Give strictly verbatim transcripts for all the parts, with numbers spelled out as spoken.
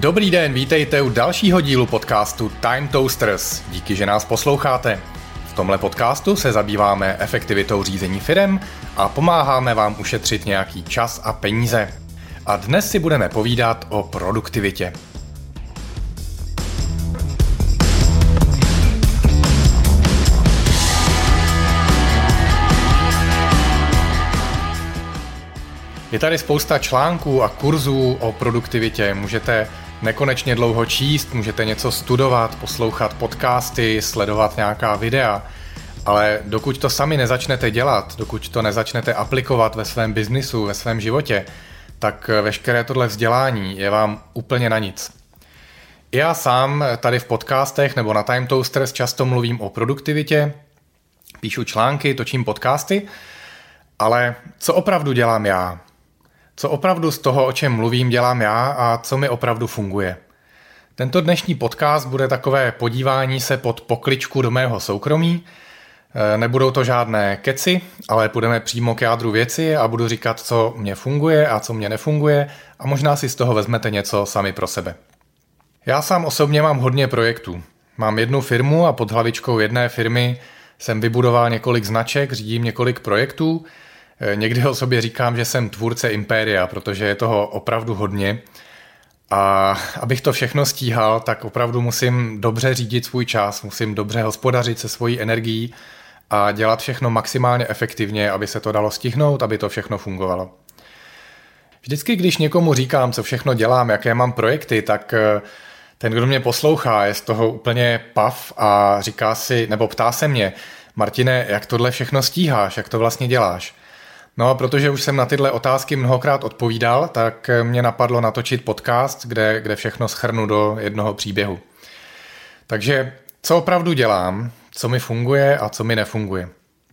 Dobrý den, vítejte u dalšího dílu podcastu Time Toasters. Díky, že nás posloucháte. V tomhle podcastu se zabýváme efektivitou řízení firem a pomáháme vám ušetřit nějaký čas a peníze. A dnes si budeme povídat o produktivitě. Je tady spousta článků a kurzů o produktivitě. Můžete nekonečně dlouho číst, můžete něco studovat, poslouchat podcasty, sledovat nějaká videa, ale dokud to sami nezačnete dělat, dokud to nezačnete aplikovat ve svém biznisu, ve svém životě, tak veškeré tohle vzdělání je vám úplně na nic. Já sám tady v podcastech nebo na Time Toasters často mluvím o produktivitě, píšu články, točím podcasty, ale co opravdu dělám já? Co opravdu z toho, o čem mluvím, dělám já a co mi opravdu funguje? Tento dnešní podcast bude takové podívání se pod pokličku do mého soukromí. Nebudou to žádné keci, ale půjdeme přímo k jádru věci a budu říkat, co mě funguje a co mě nefunguje a možná si z toho vezmete něco sami pro sebe. Já sám osobně mám hodně projektů. Mám jednu firmu a pod hlavičkou jedné firmy jsem vybudoval několik značek, řídím několik projektů. Někdy o sobě říkám, že jsem tvůrce impéria, protože je toho opravdu hodně. A abych to všechno stíhal, tak opravdu musím dobře řídit svůj čas, musím dobře hospodařit se svojí energií a dělat všechno maximálně efektivně, aby se to dalo stihnout, aby to všechno fungovalo. Vždycky, když někomu říkám, co všechno dělám, jaké mám projekty, tak ten, kdo mě poslouchá, je z toho úplně pav a říká si, nebo ptá se mě, Martine, jak tohle všechno stíháš, jak to vlastně děláš? No a protože už jsem na tyhle otázky mnohokrát odpovídal, tak mě napadlo natočit podcast, kde, kde všechno shrnu do jednoho příběhu. Takže co opravdu dělám, co mi funguje a co mi nefunguje.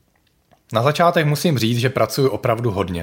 Na začátek musím říct, že pracuji opravdu hodně.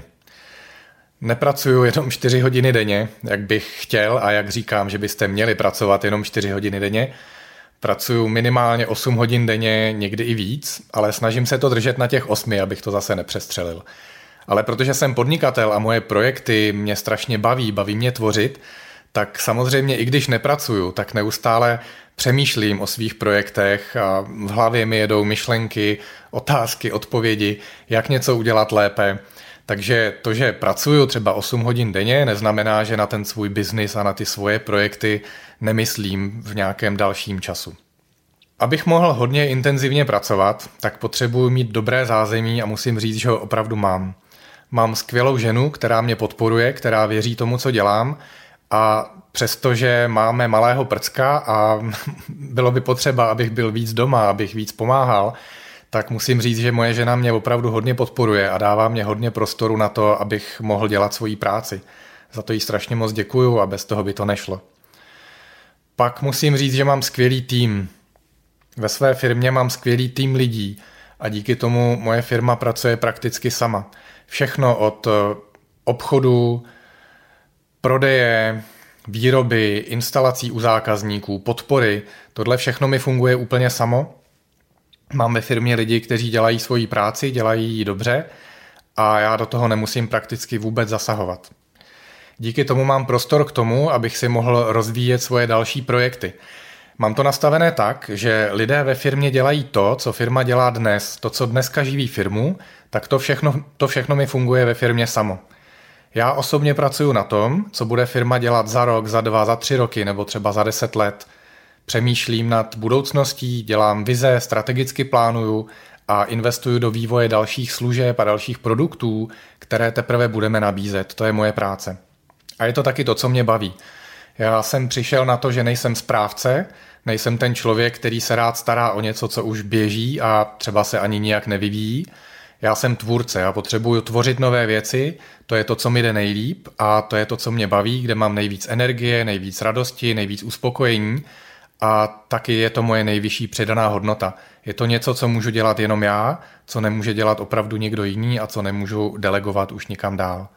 Nepracuju jenom čtyři hodiny denně, jak bych chtěl a jak říkám, že byste měli pracovat jenom čtyři hodiny denně. Pracuju minimálně osm hodin denně, někdy i víc, ale snažím se to držet na těch osmi, abych to zase nepřestřelil. Ale protože jsem podnikatel a moje projekty mě strašně baví, baví mě tvořit, tak samozřejmě i když nepracuju, tak neustále přemýšlím o svých projektech a v hlavě mi jedou myšlenky, otázky, odpovědi, jak něco udělat lépe. Takže to, že pracuju třeba osm hodin denně, neznamená, že na ten svůj biznis a na ty svoje projekty nemyslím v nějakém dalším času. Abych mohl hodně intenzivně pracovat, tak potřebuji mít dobré zázemí a musím říct, že ho opravdu mám. Mám skvělou ženu, která mě podporuje, která věří tomu, co dělám a přestože máme malého prcka a bylo by potřeba, abych byl víc doma, abych víc pomáhal, tak musím říct, že moje žena mě opravdu hodně podporuje a dává mě hodně prostoru na to, abych mohl dělat svoji práci. Za to jí strašně moc děkuju a bez toho by to nešlo. Pak musím říct, že mám skvělý tým. Ve své firmě mám skvělý tým lidí a díky tomu moje firma pracuje prakticky sama. Všechno od obchodu, prodeje, výroby, instalací u zákazníků, podpory, tohle všechno mi funguje úplně samo. Mám ve firmě lidi, kteří dělají svoji práci, dělají ji dobře a já do toho nemusím prakticky vůbec zasahovat. Díky tomu mám prostor k tomu, abych si mohl rozvíjet svoje další projekty. Mám to nastavené tak, že lidé ve firmě dělají to, co firma dělá dnes, to, co dneska živí firmu, tak to všechno, to všechno mi funguje ve firmě samo. Já osobně pracuji na tom, co bude firma dělat za rok, za dva, za tři roky nebo třeba za deset let. Přemýšlím nad budoucností, dělám vize, strategicky plánuju a investuju do vývoje dalších služeb a dalších produktů, které teprve budeme nabízet. To je moje práce. A je to taky to, co mě baví. Já jsem přišel na to, že nejsem správce, nejsem ten člověk, který se rád stará o něco, co už běží a třeba se ani nijak nevyvíjí. Já jsem tvůrce a potřebuju tvořit nové věci, to je to, co mi jde nejlíp a to je to, co mě baví, kde mám nejvíc energie, nejvíc radosti, nejvíc uspokojení a taky je to moje nejvyšší přidaná hodnota. Je to něco, co můžu dělat jenom já, co nemůže dělat opravdu někdo jiný a co nemůžu delegovat už nikam dál.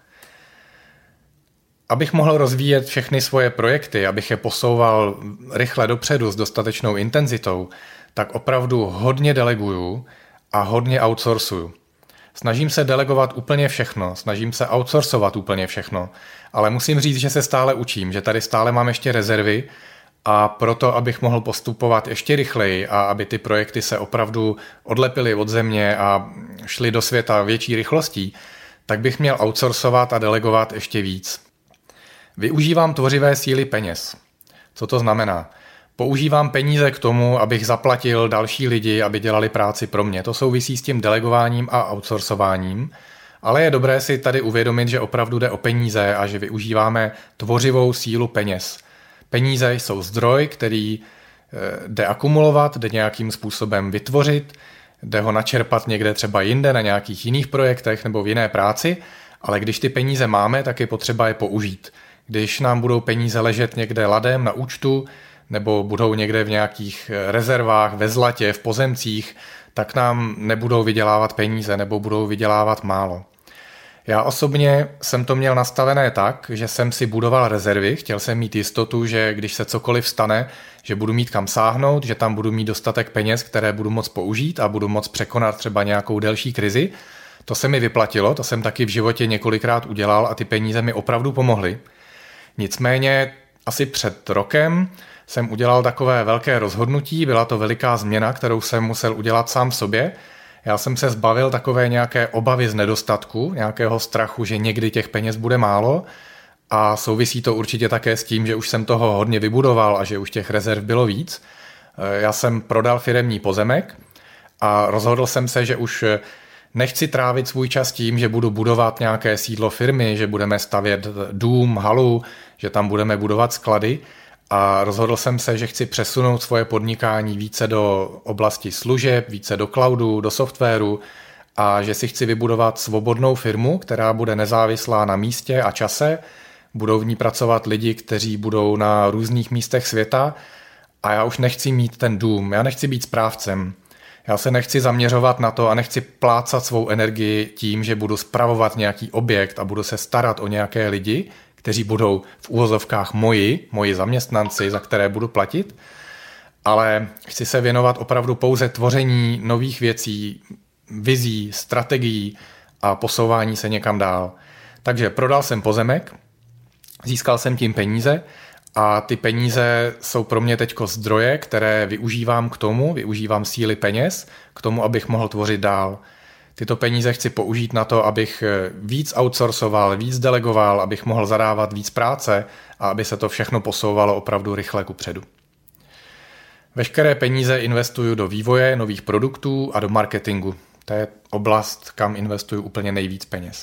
Abych mohl rozvíjet všechny svoje projekty, abych je posouval rychle dopředu s dostatečnou intenzitou, tak opravdu hodně deleguju a hodně outsourcuju. Snažím se delegovat úplně všechno, snažím se outsourcovat úplně všechno, ale musím říct, že se stále učím, že tady stále mám ještě rezervy a proto, abych mohl postupovat ještě rychleji a aby ty projekty se opravdu odlepily od země a šly do světa větší rychlostí, tak bych měl outsourcovat a delegovat ještě víc. Využívám tvořivé síly peněz. Co to znamená? Používám peníze k tomu, abych zaplatil další lidi, aby dělali práci pro mě. To souvisí s tím delegováním a outsourcováním, ale je dobré si tady uvědomit, že opravdu jde o peníze a že využíváme tvořivou sílu peněz. Peníze jsou zdroj, který jde akumulovat, jde nějakým způsobem vytvořit, jde ho načerpat někde třeba jinde na nějakých jiných projektech nebo v jiné práci, ale když ty peníze máme, tak je potřeba je použít. Když nám budou peníze ležet někde ladem na účtu, nebo budou někde v nějakých rezervách, ve zlatě, v pozemcích, tak nám nebudou vydělávat peníze nebo budou vydělávat málo. Já osobně jsem to měl nastavené tak, že jsem si budoval rezervy, chtěl jsem mít jistotu, že když se cokoliv stane, že budu mít kam sáhnout, že tam budu mít dostatek peněz, které budu moct použít a budu moct překonat třeba nějakou delší krizi. To se mi vyplatilo, to jsem taky v životě několikrát udělal a ty peníze mi opravdu pomohly. Nicméně asi před rokem jsem udělal takové velké rozhodnutí, byla to veliká změna, kterou jsem musel udělat sám v sobě. Já jsem se zbavil takové nějaké obavy z nedostatku, nějakého strachu, že někdy těch peněz bude málo a souvisí to určitě také s tím, že už jsem toho hodně vybudoval a že už těch rezerv bylo víc. Já jsem prodal firemní pozemek a rozhodl jsem se, že už nechci trávit svůj čas tím, že budu budovat nějaké sídlo firmy, že budeme stavět dům, halu, že tam budeme budovat sklady. A rozhodl jsem se, že chci přesunout svoje podnikání více do oblasti služeb, více do cloudu, do softwaru a že si chci vybudovat svobodnou firmu, která bude nezávislá na místě a čase. Budou v ní pracovat lidi, kteří budou na různých místech světa a já už nechci mít ten dům, já nechci být správcem. Já se nechci zaměřovat na to a nechci plácat svou energii tím, že budu spravovat nějaký objekt a budu se starat o nějaké lidi, kteří budou v uvozovkách moji, moji zaměstnanci, za které budu platit, ale chci se věnovat opravdu pouze tvoření nových věcí, vizí, strategií a posouvání se někam dál. Takže prodal jsem pozemek, získal jsem tím peníze a ty peníze jsou pro mě teďko zdroje, které využívám k tomu, využívám síly peněz, k tomu, abych mohl tvořit dál. Tyto peníze chci použít na to, abych víc outsourcoval, víc delegoval, abych mohl zadávat víc práce a aby se to všechno posouvalo opravdu rychle kupředu. Veškeré peníze investuju do vývoje nových produktů a do marketingu. To je oblast, kam investuju úplně nejvíc peněz.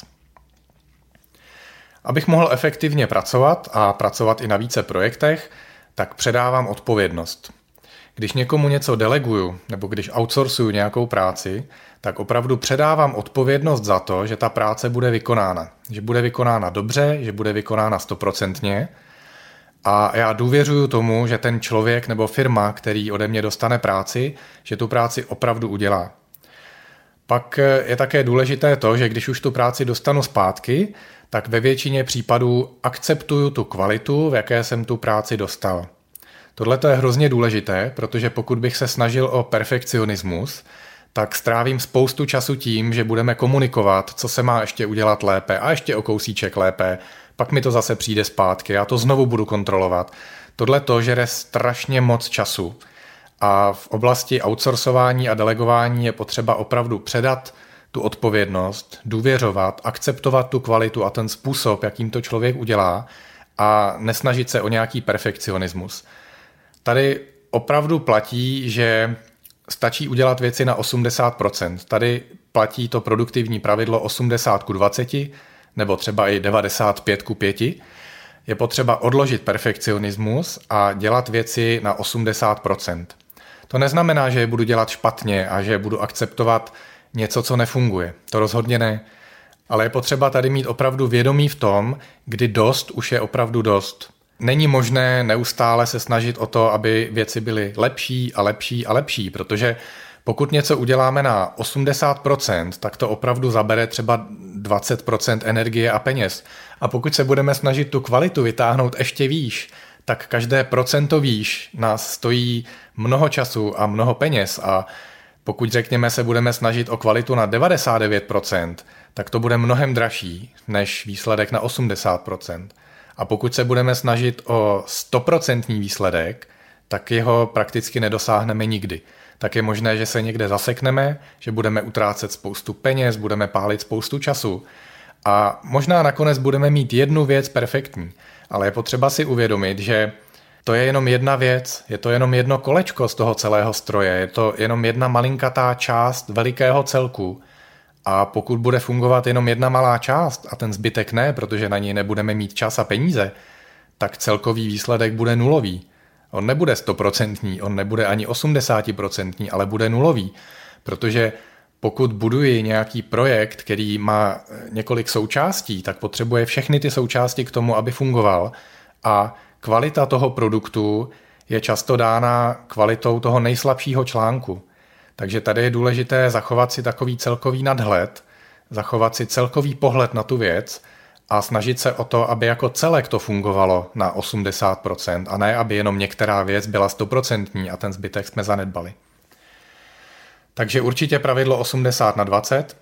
Abych mohl efektivně pracovat a pracovat i na více projektech, tak předávám odpovědnost. Když někomu něco deleguju nebo když outsourcuju nějakou práci, tak opravdu předávám odpovědnost za to, že ta práce bude vykonána. Že bude vykonána dobře, že bude vykonána stoprocentně a já důvěřuju tomu, že ten člověk nebo firma, který ode mě dostane práci, že tu práci opravdu udělá. Pak je také důležité to, že když už tu práci dostanu zpátky, tak ve většině případů akceptuju tu kvalitu, v jaké jsem tu práci dostal. Tohle je hrozně důležité, protože pokud bych se snažil o perfekcionismus, tak strávím spoustu času tím, že budeme komunikovat, co se má ještě udělat lépe a ještě o kousíček lépe, pak mi to zase přijde zpátky, já to znovu budu kontrolovat. Tohle to žere strašně moc času a v oblasti outsourcování a delegování je potřeba opravdu předat tu odpovědnost, důvěřovat, akceptovat tu kvalitu a ten způsob, jakým to člověk udělá a nesnažit se o nějaký perfekcionismus. Tady opravdu platí, že stačí udělat věci na osmdesát procent. Tady platí to produktivní pravidlo osmdesát ku dvaceti nebo třeba i devadesát pět ku pěti. Je potřeba odložit perfekcionismus a dělat věci na osmdesát procent. To neznamená, že je budu dělat špatně a že budu akceptovat něco, co nefunguje. To rozhodně ne. Ale je potřeba tady mít opravdu vědomí v tom, kdy dost už je opravdu dost. Není možné neustále se snažit o to, aby věci byly lepší a lepší a lepší, protože pokud něco uděláme na osmdesát procent, tak to opravdu zabere třeba dvacet procent energie a peněz. A pokud se budeme snažit tu kvalitu vytáhnout ještě výš, tak každé procento výš nás stojí mnoho času a mnoho peněz a Pokud řekněme se budeme snažit o kvalitu na devadesát devět procent, tak to bude mnohem dražší než výsledek na osmdesát procent. A pokud se budeme snažit o sto procent výsledek, tak jeho prakticky nedosáhneme nikdy. Tak je možné, že se někde zasekneme, že budeme utrácet spoustu peněz, budeme pálit spoustu času a možná nakonec budeme mít jednu věc perfektní, ale je potřeba si uvědomit, že to je jenom jedna věc, je to jenom jedno kolečko z toho celého stroje, je to jenom jedna malinkatá část velikého celku. A pokud bude fungovat jenom jedna malá část a ten zbytek ne, protože na něj nebudeme mít čas a peníze, tak celkový výsledek bude nulový. On nebude stoprocentní, on nebude ani osmdesátiprocentní, ale bude nulový, protože pokud buduji nějaký projekt, který má několik součástí, tak potřebuje všechny ty součásti k tomu, aby fungoval a kvalita toho produktu je často dána kvalitou toho nejslabšího článku. Takže tady je důležité zachovat si takový celkový nadhled, zachovat si celkový pohled na tu věc a snažit se o to, aby jako celek to fungovalo na osmdesát procent a ne, aby jenom některá věc byla stoprocentní a ten zbytek jsme zanedbali. Takže určitě pravidlo osmdesát na dvacet,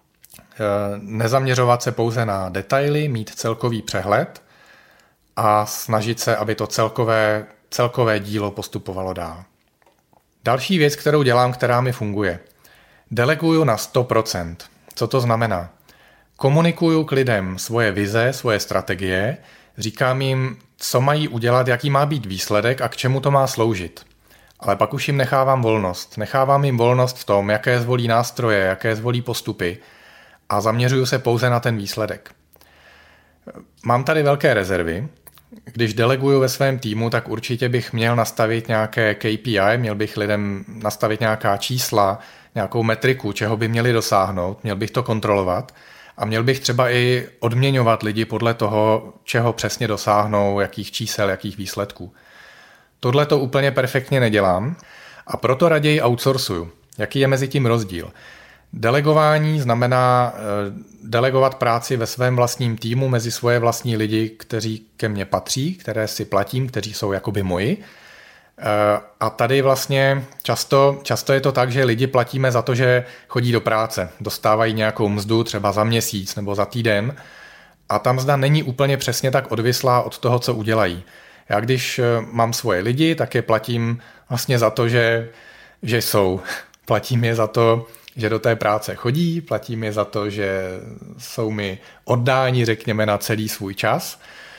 nezaměřovat se pouze na detaily, mít celkový přehled a snažit se, aby to celkové, celkové dílo postupovalo dál. Další věc, kterou dělám, která mi funguje. Deleguju na sto procent. Co to znamená? Komunikuju k lidem svoje vize, svoje strategie, říkám jim, co mají udělat, jaký má být výsledek a k čemu to má sloužit. Ale pak už jim nechávám volnost. Nechávám jim volnost v tom, jaké zvolí nástroje, jaké zvolí postupy a zaměřuju se pouze na ten výsledek. Mám tady velké rezervy. Když deleguju ve svém týmu, tak určitě bych měl nastavit nějaké K P I, měl bych lidem nastavit nějaká čísla, nějakou metriku, čeho by měli dosáhnout, měl bych to kontrolovat a měl bych třeba i odměňovat lidi podle toho, čeho přesně dosáhnou, jakých čísel, jakých výsledků. Tohle to úplně perfektně nedělám a proto raději outsourcuju. Jaký je mezi tím rozdíl? Delegování znamená delegovat práci ve svém vlastním týmu mezi svoje vlastní lidi, kteří ke mně patří, které si platím, kteří jsou jakoby moji. A tady vlastně často, často je to tak, že lidi platíme za to, že chodí do práce, dostávají nějakou mzdu třeba za měsíc nebo za týden a ta mzda není úplně přesně tak odvislá od toho, co udělají. Já když mám svoje lidi, tak je platím vlastně za to, že, že jsou. Platím je za to, že do té práce chodí, platím je za to, že jsou mi oddáni, řekněme, na celý svůj čas,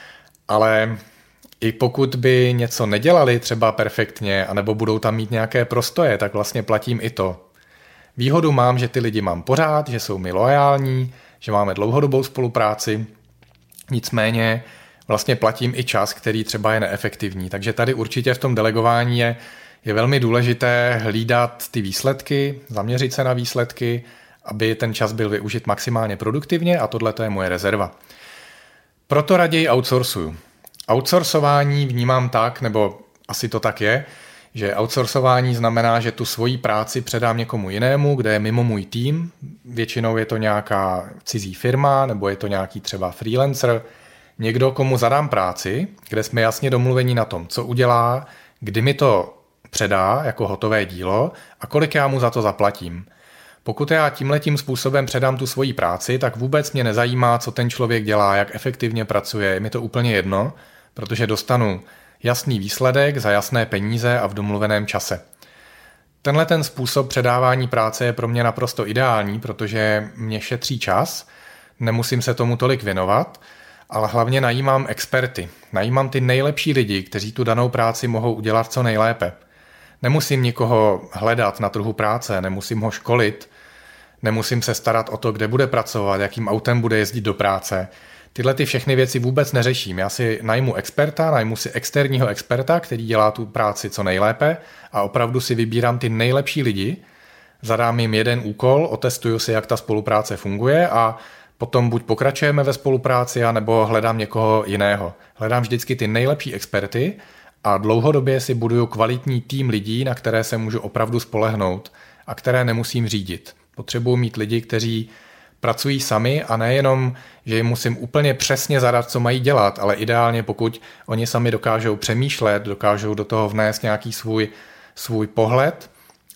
ale i pokud by něco nedělali třeba perfektně, anebo budou tam mít nějaké prostoje, tak vlastně platím i to. Výhodu mám, že ty lidi mám pořád, že jsou mi loajální, že máme dlouhodobou spolupráci, nicméně vlastně platím i čas, který třeba je neefektivní. Takže tady určitě v tom delegování je Je velmi důležité hlídat ty výsledky, zaměřit se na výsledky, aby ten čas byl využit maximálně produktivně a tohle je moje rezerva. Proto raději outsourcuju. Outsourcování vnímám tak, nebo asi to tak je, že outsourcování znamená, že tu svoji práci předám někomu jinému, kde je mimo můj tým. Většinou je to nějaká cizí firma nebo je to nějaký třeba freelancer, někdo, komu zadám práci, kde jsme jasně domluveni na tom, co udělá, kdy mi to předá jako hotové dílo a kolik já mu za to zaplatím. Pokud já tímhletím způsobem předám tu svoji práci, tak vůbec mě nezajímá, co ten člověk dělá, jak efektivně pracuje, je mi to úplně jedno, protože dostanu jasný výsledek za jasné peníze a v domluveném čase. Tenhle ten způsob předávání práce je pro mě naprosto ideální, protože mě šetří čas, nemusím se tomu tolik věnovat, ale hlavně najímám experty, najímám ty nejlepší lidi, kteří tu danou práci mohou udělat co nejlépe. Nemusím nikoho hledat na trhu práce, nemusím ho školit, nemusím se starat o to, kde bude pracovat, jakým autem bude jezdit do práce. Tyhle ty všechny věci vůbec neřeším. Já si najmu experta, najmu si externího experta, který dělá tu práci co nejlépe a opravdu si vybírám ty nejlepší lidi, zadám jim jeden úkol, otestuju si, jak ta spolupráce funguje a potom buď pokračujeme ve spolupráci, anebo hledám někoho jiného. Hledám vždycky ty nejlepší experty a dlouhodobě si buduju kvalitní tým lidí, na které se můžu opravdu spolehnout a které nemusím řídit. Potřebuji mít lidi, kteří pracují sami a nejenom, že jim musím úplně přesně zadat, co mají dělat, ale ideálně pokud oni sami dokážou přemýšlet, dokážou do toho vnést nějaký svůj, svůj pohled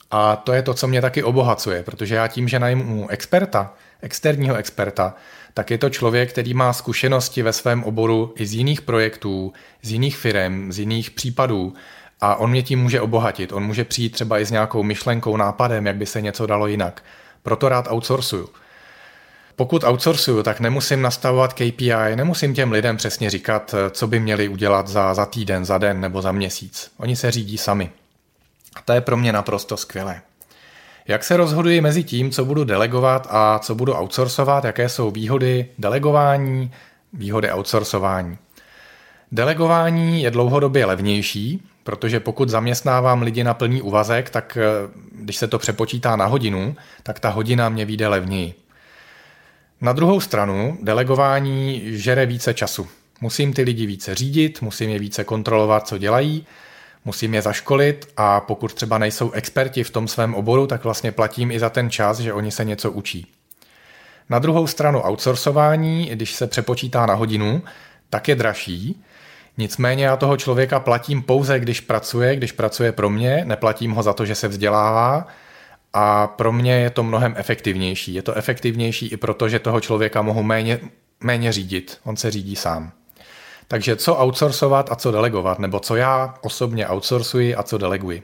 A to je to, co mě taky obohacuje, protože já tím, že najmu experta, externího experta, tak je to člověk, který má zkušenosti ve svém oboru i z jiných projektů, z jiných firem, z jiných případů a on mě tím může obohatit. On může přijít třeba i s nějakou myšlenkou, nápadem, jak by se něco dalo jinak. Proto rád outsourcuju. Pokud outsourcuju, tak nemusím nastavovat K P I, nemusím těm lidem přesně říkat, co by měli udělat za, za týden, za den nebo za měsíc. Oni se řídí sami. A to je pro mě naprosto skvělé. Jak se rozhoduji mezi tím, co budu delegovat a co budu outsourcovat, jaké jsou výhody delegování, výhody outsourcování. Delegování je dlouhodobě levnější, protože pokud zaměstnávám lidi na plný úvazek, tak když se to přepočítá na hodinu, tak ta hodina mě vyjde levněji. Na druhou stranu delegování žere více času. Musím ty lidi více řídit, musím je více kontrolovat, co dělají, musím je zaškolit a pokud třeba nejsou experti v tom svém oboru, tak vlastně platím i za ten čas, že oni se něco učí. Na druhou stranu outsourcování, když se přepočítá na hodinu, tak je dražší. Nicméně já toho člověka platím pouze, když pracuje, když pracuje pro mě, neplatím ho za to, že se vzdělává a pro mě je to mnohem efektivnější. Je to efektivnější i proto, že toho člověka mohu méně, méně řídit. On se řídí sám. Takže co outsourcovat a co delegovat, nebo co já osobně outsourcuji a co deleguji.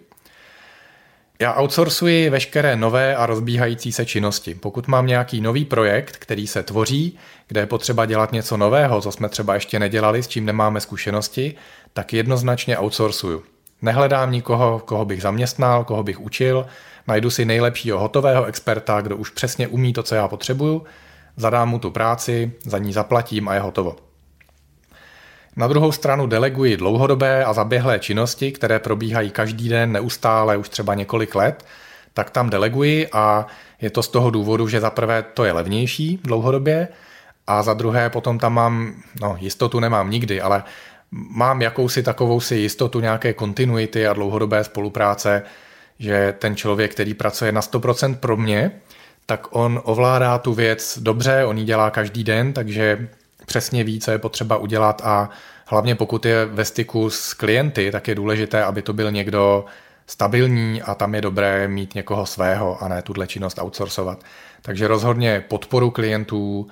Já outsourcuji veškeré nové a rozbíhající se činnosti. Pokud mám nějaký nový projekt, který se tvoří, kde je potřeba dělat něco nového, co jsme třeba ještě nedělali, s čím nemáme zkušenosti, tak jednoznačně outsourcuju. Nehledám nikoho, koho bych zaměstnal, koho bych učil, najdu si nejlepšího hotového experta, kdo už přesně umí to, co já potřebuju, zadám mu tu práci, za ní zaplatím a je hotovo. Na druhou stranu deleguji dlouhodobé a zaběhlé činnosti, které probíhají každý den, neustále, už třeba několik let, tak tam deleguji a je to z toho důvodu, že za prvé to je levnější dlouhodobě a za druhé potom tam mám, no jistotu nemám nikdy, ale mám jakousi takovou si jistotu nějaké kontinuity a dlouhodobé spolupráce, že ten člověk, který pracuje na sto procent pro mě, tak on ovládá tu věc dobře, on ji dělá každý den, takže přesně ví, co je potřeba udělat a hlavně pokud je ve styku s klienty, tak je důležité, aby to byl někdo stabilní a tam je dobré mít někoho svého a ne tuhle činnost outsourcovat. Takže rozhodně podporu klientů,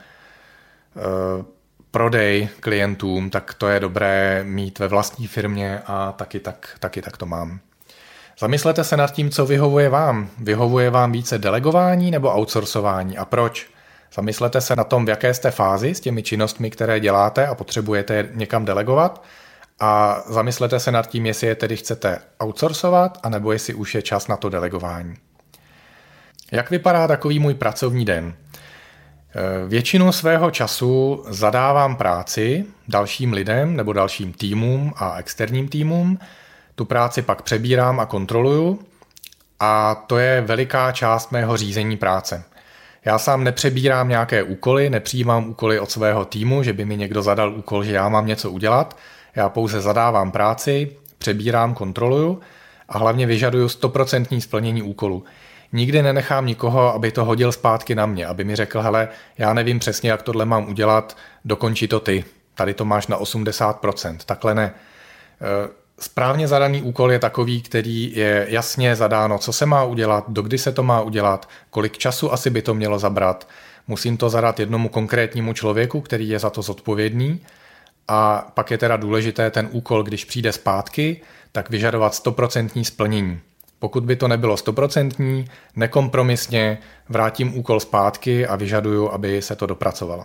prodej klientům, tak to je dobré mít ve vlastní firmě a taky tak, taky tak to mám. Zamyslete se nad tím, co vyhovuje vám. Vyhovuje vám více delegování nebo outsourcování a proč? Zamyslete se na tom, v jaké jste fázi s těmi činnostmi, které děláte a potřebujete je někam delegovat a zamyslete se nad tím, jestli je tedy chcete outsourcovat anebo jestli už je čas na to delegování. Jak vypadá takový můj pracovní den? Většinu svého času zadávám práci dalším lidem nebo dalším týmům a externím týmům. Tu práci pak přebírám a kontroluju a to je veliká část mého řízení práce. Já sám nepřebírám nějaké úkoly, nepřijímám úkoly od svého týmu, že by mi někdo zadal úkol, že já mám něco udělat. Já pouze zadávám práci, přebírám, kontroluju a hlavně vyžaduju stoprocentní splnění úkolu. Nikdy nenechám nikoho, aby to hodil zpátky na mě, aby mi řekl, hele, já nevím přesně, jak tohle mám udělat, dokonči to ty. Tady to máš na osmdesát procent, takhle ne. Správně zadaný úkol je takový, který je jasně zadáno, co se má udělat, dokdy se to má udělat, kolik času asi by to mělo zabrat. Musím to zadat jednomu konkrétnímu člověku, který je za to zodpovědný. A pak je teda důležité ten úkol, když přijde zpátky, tak vyžadovat stoprocentní splnění. Pokud by to nebylo stoprocentní, nekompromisně vrátím úkol zpátky a vyžaduju, aby se to dopracovalo.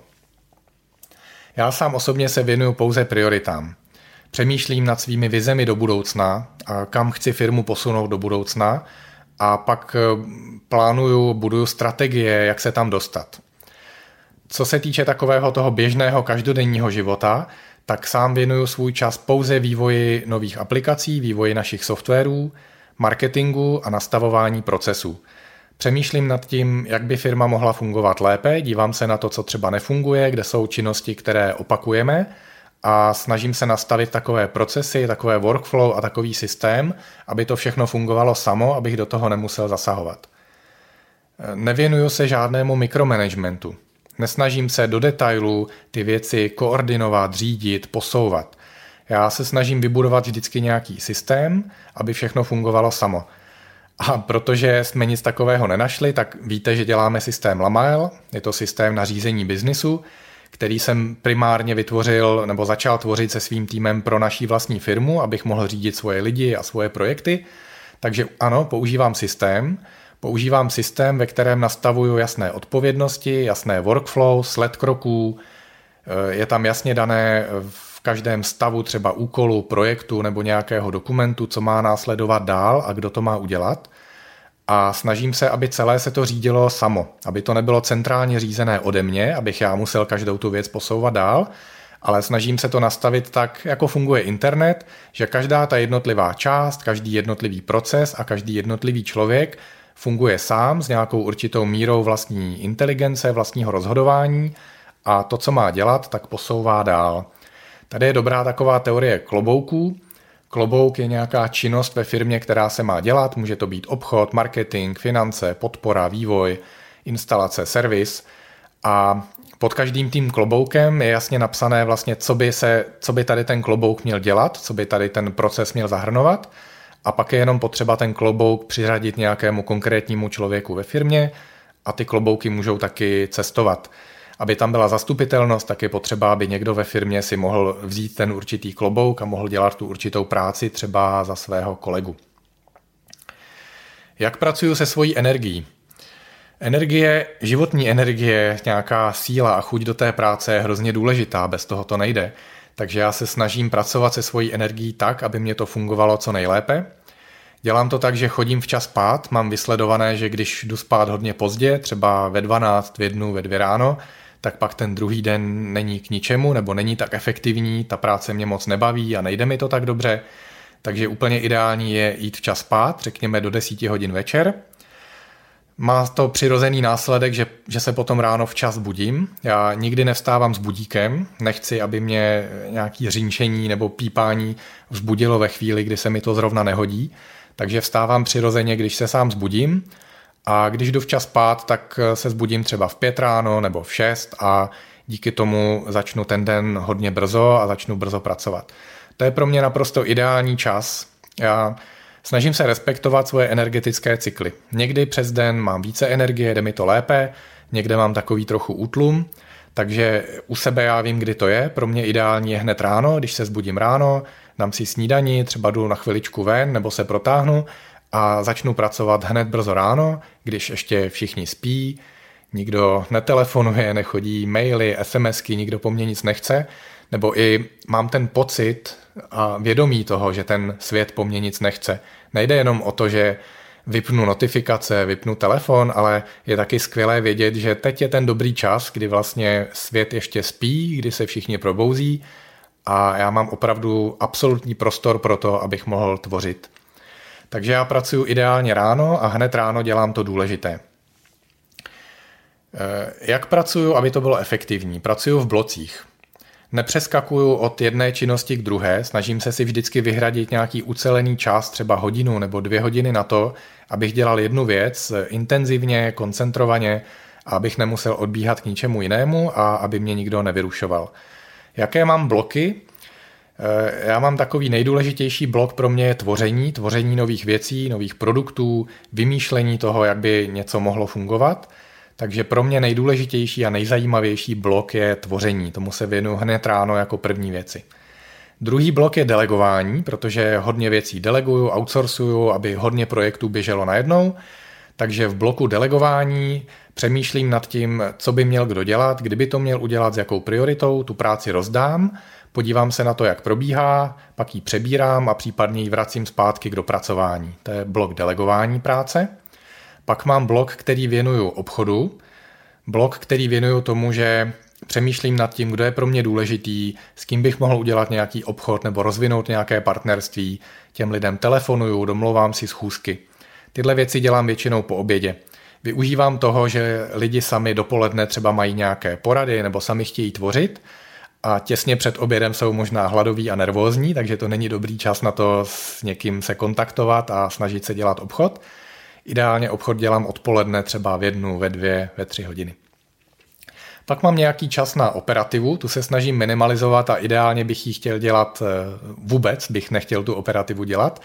Já sám osobně se věnuju pouze prioritám. Přemýšlím nad svými vizemi do budoucna, kam chci firmu posunout do budoucna a pak plánuju, buduju strategie, jak se tam dostat. Co se týče takového toho běžného každodenního života, tak sám věnuju svůj čas pouze vývoji nových aplikací, vývoji našich softwarů, marketingu a nastavování procesů. Přemýšlím nad tím, jak by firma mohla fungovat lépe, dívám se na to, co třeba nefunguje, kde jsou činnosti, které opakujeme a snažím se nastavit takové procesy, takové workflow a takový systém, aby to všechno fungovalo samo, abych do toho nemusel zasahovat. Nevěnuju se žádnému mikromanagementu. Nesnažím se do detailu ty věci koordinovat, řídit, posouvat. Já se snažím vybudovat vždycky nějaký systém, aby všechno fungovalo samo. A protože jsme nic takového nenašli, tak víte, že děláme systém Lamael, je to systém na řízení biznisu, který jsem primárně vytvořil nebo začal tvořit se svým týmem pro naší vlastní firmu, abych mohl řídit svoje lidi a svoje projekty. Takže ano, používám systém. Používám systém, ve kterém nastavuju jasné odpovědnosti, jasné workflow, sled kroků. Je tam jasně dané v každém stavu třeba úkolu, projektu nebo nějakého dokumentu, co má následovat dál a kdo to má udělat. A snažím se, aby celé se to řídilo samo, aby to nebylo centrálně řízené ode mě, abych já musel každou tu věc posouvat dál, ale snažím se to nastavit tak, jako funguje internet, že každá ta jednotlivá část, každý jednotlivý proces a každý jednotlivý člověk funguje sám s nějakou určitou mírou vlastní inteligence, vlastního rozhodování a to, co má dělat, tak posouvá dál. Tady je dobrá taková teorie klobouků. Klobouk je nějaká činnost ve firmě, která se má dělat. Může to být obchod, marketing, finance, podpora, vývoj, instalace, servis. A pod každým tím kloboukem je jasně napsané vlastně, co by, se, co by tady ten klobouk měl dělat, co by tady ten proces měl zahrnovat. A pak je jenom potřeba ten klobouk přiřadit nějakému konkrétnímu člověku ve firmě a ty klobouky můžou taky cestovat. Aby tam byla zastupitelnost, tak je potřeba, aby někdo ve firmě si mohl vzít ten určitý klobouk a mohl dělat tu určitou práci třeba za svého kolegu. Jak pracuju se svojí energií? Energie, životní energie, nějaká síla a chuť do té práce je hrozně důležitá, bez toho to nejde. Takže já se snažím pracovat se svojí energií tak, aby mě to fungovalo co nejlépe. Dělám to tak, že chodím včas spát, mám vysledované, že když jdu spát hodně pozdě, třeba ve dvanáct, v jednu, ve dvě ráno, tak pak ten druhý den není k ničemu nebo není tak efektivní, ta práce mě moc nebaví a nejde mi to tak dobře, takže úplně ideální je jít včas spát, řekněme do deseti hodin večer. Má to přirozený následek, že, že se potom ráno včas budím. Já nikdy nevstávám s budíkem, nechci, aby mě nějaký řínčení nebo pípání vzbudilo ve chvíli, kdy se mi to zrovna nehodí, takže vstávám přirozeně, když se sám zbudím. A když jdu včas spát, tak se zbudím třeba v pět ráno nebo v šest a díky tomu začnu ten den hodně brzo a začnu brzo pracovat. To je pro mě naprosto ideální čas. Já snažím se respektovat svoje energetické cykly. Někdy přes den mám více energie, jde mi to lépe, někde mám takový trochu útlum, takže u sebe já vím, kdy to je. Pro mě ideální je hned ráno, když se zbudím ráno, dám si snídani, třeba jdu na chviličku ven nebo se protáhnu a začnu pracovat hned brzo ráno, když ještě všichni spí, nikdo netelefonuje, nechodí maily, SMSky, nikdo po mně nic nechce, nebo i mám ten pocit a vědomí toho, že ten svět po mně nic nechce. Nejde jenom o to, že vypnu notifikace, vypnu telefon, ale je taky skvělé vědět, že teď je ten dobrý čas, kdy vlastně svět ještě spí, kdy se všichni probouzí a já mám opravdu absolutní prostor pro to, abych mohl tvořit. Takže já pracuji ideálně ráno a hned ráno dělám to důležité. Jak pracuju, aby to bylo efektivní? Pracuju v blocích. Nepřeskakuju od jedné činnosti k druhé, snažím se si vždycky vyhradit nějaký ucelený čas, třeba hodinu nebo dvě hodiny na to, abych dělal jednu věc intenzivně, koncentrovaně a abych nemusel odbíhat k ničemu jinému a aby mě nikdo nevyrušoval. Jaké mám bloky? Já mám takový nejdůležitější blok pro mě je tvoření, tvoření nových věcí, nových produktů, vymýšlení toho, jak by něco mohlo fungovat. Takže pro mě nejdůležitější a nejzajímavější blok je tvoření. Tomu se věnuju hned ráno jako první věci. Druhý blok je delegování, protože hodně věcí deleguju, outsourcuju, aby hodně projektů běželo najednou. Takže v bloku delegování přemýšlím nad tím, co by měl kdo dělat, kdyby to měl udělat, s jakou prioritou, tu práci rozdám, podívám se na to, jak probíhá, pak ji přebírám a případně ji vracím zpátky k dopracování. To je blok delegování práce. Pak mám blok, který věnuju obchodu, blok, který věnuju tomu, že přemýšlím nad tím, kdo je pro mě důležitý, s kým bych mohl udělat nějaký obchod nebo rozvinout nějaké partnerství, těm lidem telefonuju, domlouvám si schůzky. Tyhle věci dělám většinou po obědě. Využívám toho, že lidi sami dopoledne třeba mají nějaké porady nebo sami chtějí tvořit a těsně před obědem jsou možná hladoví a nervózní, takže to není dobrý čas na to s někým se kontaktovat a snažit se dělat obchod. Ideálně obchod dělám odpoledne třeba v jednu, ve dvě, ve tři hodiny. Pak mám nějaký čas na operativu, tu se snažím minimalizovat a ideálně bych ji chtěl dělat vůbec, bych nechtěl tu operativu dělat.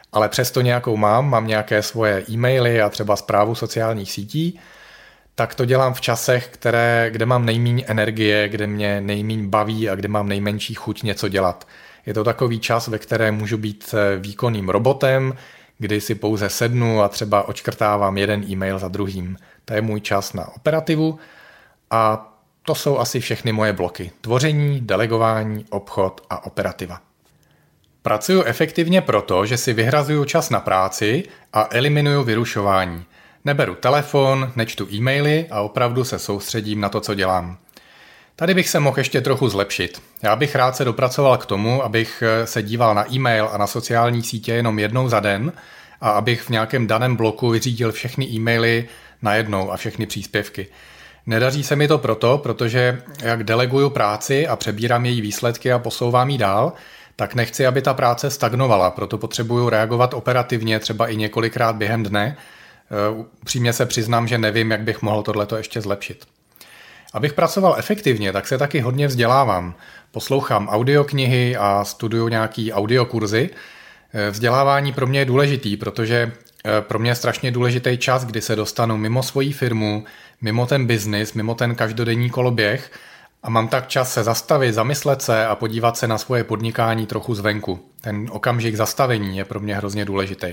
ale přesto nějakou mám, mám nějaké svoje e-maily a třeba správu sociálních sítí, tak to dělám v časech, které, kde mám nejméně energie, kde mě nejméně baví a kde mám nejmenší chuť něco dělat. Je to takový čas, ve kterém můžu být výkonným robotem, kdy si pouze sednu a třeba odškrtávám jeden e-mail za druhým. To je můj čas na operativu a to jsou asi všechny moje bloky. Tvoření, delegování, obchod a operativa. Pracuju efektivně proto, že si vyhrazuju čas na práci a eliminuju vyrušování. Neberu telefon, nečtu e-maily a opravdu se soustředím na to, co dělám. Tady bych se mohl ještě trochu zlepšit. Já bych rád se dopracoval k tomu, abych se díval na e-mail a na sociální sítě jenom jednou za den a abych v nějakém daném bloku vyřídil všechny e-maily najednou a všechny příspěvky. Nedaří se mi to proto, protože jak deleguju práci a přebírám její výsledky a posouvám ji dál, tak nechci, aby ta práce stagnovala, proto potřebuju reagovat operativně, třeba i několikrát během dne. Upřímně se přiznám, že nevím, jak bych mohl tohleto ještě zlepšit. Abych pracoval efektivně, tak se taky hodně vzdělávám. Poslouchám audioknihy a studuju nějaký audiokurzy. Vzdělávání pro mě je důležitý, protože pro mě je strašně důležitý čas, kdy se dostanu mimo svoji firmu, mimo ten biznis, mimo ten každodenní koloběh a mám tak čas se zastavit, zamyslet se a podívat se na svoje podnikání trochu zvenku. Ten okamžik zastavení je pro mě hrozně důležitý.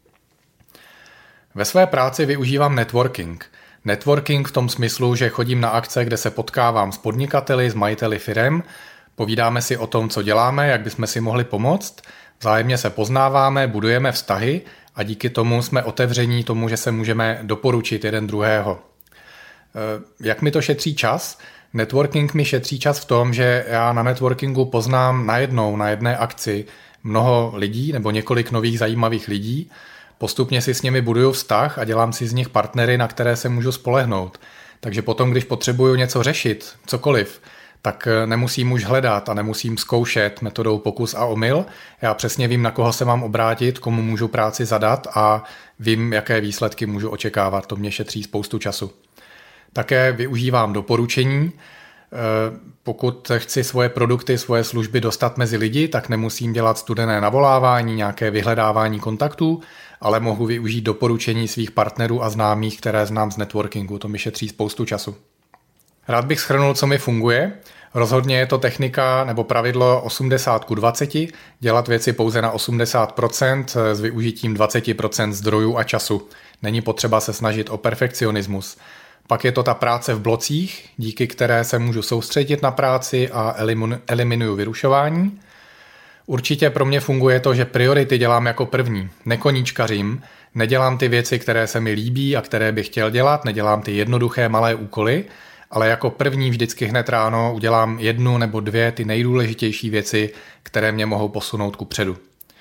Ve své práci využívám networking. Networking v tom smyslu, že chodím na akce, kde se potkávám s podnikateli, s majiteli firem, povídáme si o tom, co děláme, jak bychom si mohli pomoct, vzájemně se poznáváme, budujeme vztahy a díky tomu jsme otevření tomu, že se můžeme doporučit jeden druhého. Jak mi to šetří čas? Networking mi šetří čas v tom, že já na networkingu poznám najednou, na jedné akci mnoho lidí nebo několik nových zajímavých lidí. Postupně si s nimi buduju vztah a dělám si z nich partnery, na které se můžu spolehnout. Takže potom, když potřebuju něco řešit, cokoliv, tak nemusím už hledat a nemusím zkoušet metodou pokus a omyl. Já přesně vím, na koho se mám obrátit, komu můžu práci zadat a vím, jaké výsledky můžu očekávat. To mě šetří spoustu času. Také využívám doporučení. Pokud chci svoje produkty, svoje služby dostat mezi lidi, tak nemusím dělat studené navolávání, nějaké vyhledávání kontaktů, ale mohu využít doporučení svých partnerů a známých, které znám z networkingu. To mi šetří spoustu času. Rád bych shrnul, co mi funguje. Rozhodně je to technika nebo pravidlo osmdesát ku dvaceti, dělat věci pouze na osmdesát procent s využitím dvacet procent zdrojů a času. Není potřeba se snažit o perfekcionismus. Pak je to ta práce v blocích, díky které se můžu soustředit na práci a eliminuju vyrušování. Určitě pro mě funguje to, že priority dělám jako první. Nekoníčkařím, nedělám ty věci, které se mi líbí a které bych chtěl dělat, nedělám ty jednoduché malé úkoly, ale jako první vždycky hned ráno udělám jednu nebo dvě ty nejdůležitější věci, které mě mohou posunout kupředu.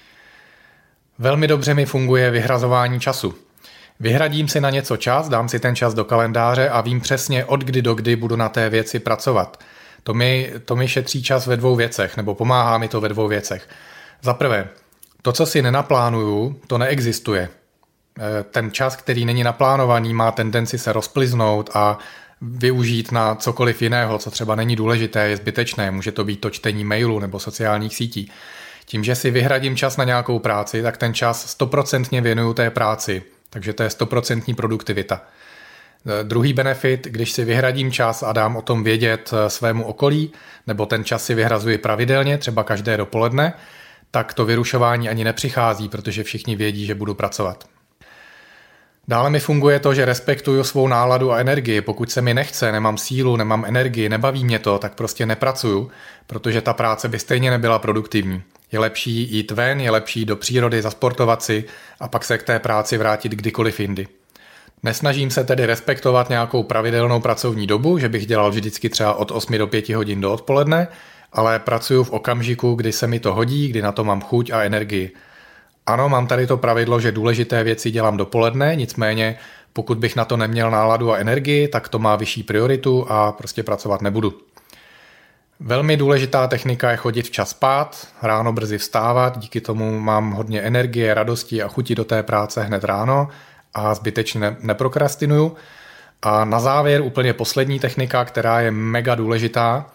Velmi dobře mi funguje vyhrazování času. Vyhradím si na něco čas, dám si ten čas do kalendáře a vím přesně, od kdy do kdy budu na té věci pracovat. To mi, to mi šetří čas ve dvou věcech, nebo pomáhá mi to ve dvou věcech. Za prvé, to, co si nenaplánuju, to neexistuje. Ten čas, který není naplánovaný, má tendenci se rozpliznout a využít na cokoliv jiného, co třeba není důležité, je zbytečné. Může to být to čtení mailu nebo sociálních sítí. Tím, že si vyhradím čas na nějakou práci, tak ten čas stoprocentně věnuju té práci. Takže to je stoprocentní produktivita. Druhý benefit, když si vyhradím čas a dám o tom vědět svému okolí, nebo ten čas si vyhrazuji pravidelně, třeba každé dopoledne, tak to vyrušování ani nepřichází, protože všichni vědí, že budu pracovat. Dále mi funguje to, že respektuju svou náladu a energii. Pokud se mi nechce, nemám sílu, nemám energii, nebaví mě to, tak prostě nepracuju, protože ta práce by stejně nebyla produktivní. Je lepší jít ven, je lepší jít do přírody, zasportovat si a pak se k té práci vrátit kdykoliv jindy. Nesnažím se tedy respektovat nějakou pravidelnou pracovní dobu, že bych dělal vždycky třeba od osmi do pěti hodin do odpoledne, ale pracuju v okamžiku, kdy se mi to hodí, kdy na to mám chuť a energii. Ano, mám tady to pravidlo, že důležité věci dělám dopoledne, nicméně pokud bych na to neměl náladu a energii, tak to má vyšší prioritu a prostě pracovat nebudu. Velmi důležitá technika je chodit včas spát, ráno brzy vstávat, díky tomu mám hodně energie, radosti a chuti do té práce hned ráno a zbytečně neprokrastinuju. A na závěr úplně poslední technika, která je mega důležitá.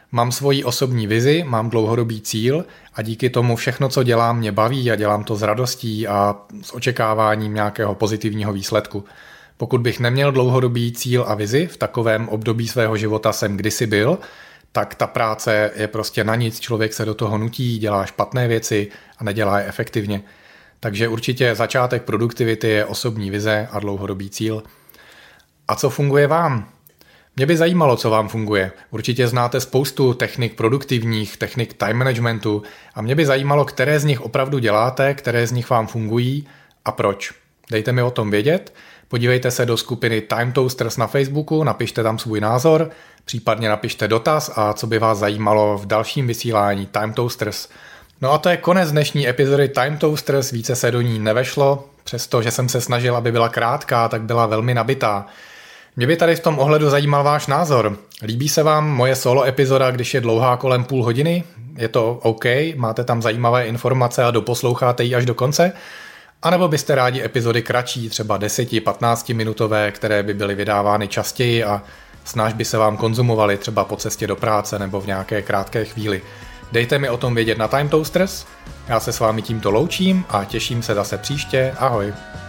Mám svoji osobní vizi, mám dlouhodobý cíl a díky tomu všechno, co dělám, mě baví a dělám to s radostí a s očekáváním nějakého pozitivního výsledku. Pokud bych neměl dlouhodobý cíl a vizi, v takovém období svého života jsem kdysi byl, tak ta práce je prostě na nic, člověk se do toho nutí, dělá špatné věci a nedělá je efektivně. Takže určitě začátek produktivity je osobní vize a dlouhodobý cíl. A co funguje vám? Mě by zajímalo, co vám funguje. Určitě znáte spoustu technik produktivních, technik time managementu a mě by zajímalo, které z nich opravdu děláte, které z nich vám fungují a proč. Dejte mi o tom vědět, podívejte se do skupiny Time Toasters na Facebooku, napište tam svůj názor, případně napište dotaz a co by vás zajímalo v dalším vysílání Time Toasters. No a to je konec dnešní epizody Time Toasters, více se do ní nevešlo, přestože jsem se snažil, aby byla krátká, tak byla velmi nabitá. Mě by tady v tom ohledu zajímal váš názor. Líbí se vám moje solo epizoda, když je dlouhá kolem půl hodiny? Je to OK? Máte tam zajímavé informace a doposloucháte ji až do konce? A nebo byste rádi epizody kratší, třeba deset patnáct minutové, které by byly vydávány častěji a snáž by se vám konzumovaly třeba po cestě do práce nebo v nějaké krátké chvíli? Dejte mi o tom vědět na Time Toasters. Já se s vámi tímto loučím a těším se zase příště. Ahoj.